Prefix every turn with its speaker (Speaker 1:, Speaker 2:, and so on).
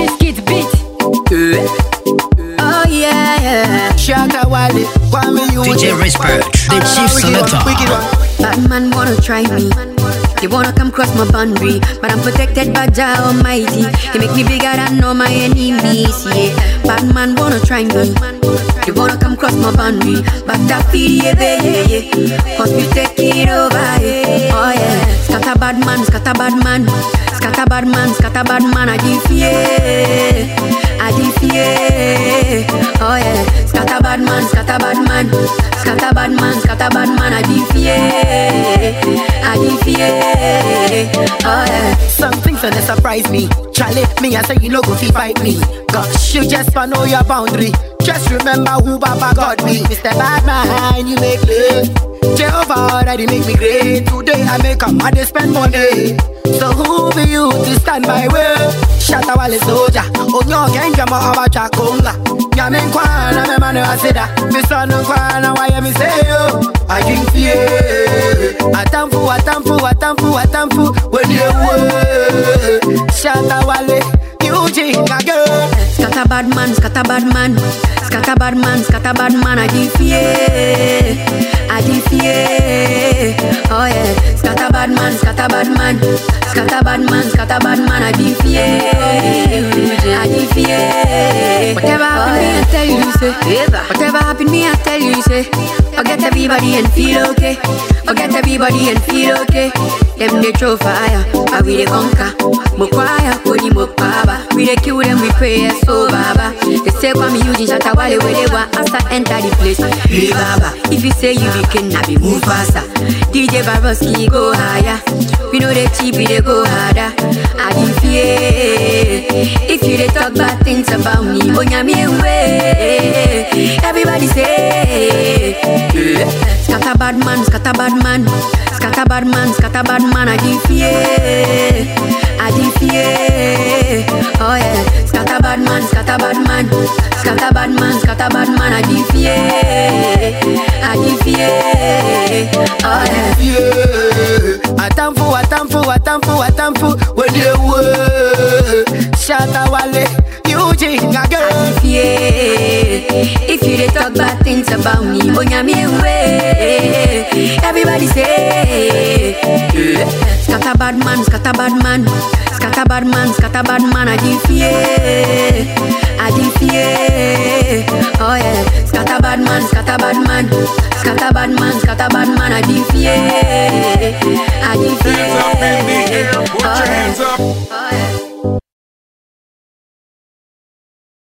Speaker 1: Skid beat. Oh yeah.
Speaker 2: Shatta Wale,
Speaker 3: DJ Respect, the chief selector.
Speaker 1: Bad man wanna try me. They wanna come cross my boundary, but I'm protected by Jah Almighty. He make me bigger than all my enemies. Yeah, bad man wanna try me. They wanna come cross my boundary, but that feel yeah. Cause we take it over. Yeah. Oh yeah, scatter bad man, scatter bad man, scatter bad man, scatter bad man. I defeat, I defeat. Oh yeah, scatter bad man, scatter bad man, scatter bad man, scatter bad man. I defeat, I defeat. Oh yeah.
Speaker 2: Some things gonna surprise me. Charlie, me I say you no go fi fight me. Cause you just wanna know your boundary. Just remember who Baba got me. Mr. Badman, you make love. Jehovah already make me great. Today I make a mad spend money. So who be you to stand my way? Shatta Wale soldier. Onyo kenja mo abacha konga. Yamin kwana me manu asida. Mi sonu kwana why me say yo. I drink fear. Atamfu, atamfu, atamfu, atamfu. When you work, Shatta Wale, you drink again.
Speaker 1: Scatter bad man, scatter bad man, scatter bad man, scatter bad man. I defeat, I defeat. Oh yeah, scatter bad man, scatter bad man, scatter bad man, scatter bad man. I defeat, I defeat. Whatever happened me, I tell you say. Whatever happened me, I tell you say. Forget everybody and feel okay. Forget everybody and feel okay. Them they throw fire, but we they conquer. Mokwaya, kodi mokaba. We they kill them, we pray so baba. They say kwa me using Shatta Wale where they want us to enter the place. Hey baba, if you say you be kidnap, move faster. DJ Baroski go higher. We know they cheap, we they go harder. I defeat. If you they talk bad things about me, onya me away. Everybody say, scatter bad man, scatter bad man, scatter bad man, scatter bad man. I defeat, I defeat. Oh yeah, scatter bad man, scatter bad man, scatter bad man, scatter bad man. I defeat, I defeat. Oh
Speaker 2: yeah. Atamfu, atamfu, atamfu, atamfu. When you work, Shatta Wale, you drink again.
Speaker 1: If you they talk bad things about me, onya me away. Everybody say, scatter bad man, scatter bad man, scatter bad man, scatter bad man. I defeat, I defeat. Oh yeah, scatter bad man, scatter bad man, scatter bad man, scatter bad man. I defeat, I defeat.
Speaker 4: Hands up in the air, put your hands up.
Speaker 1: Oh yeah.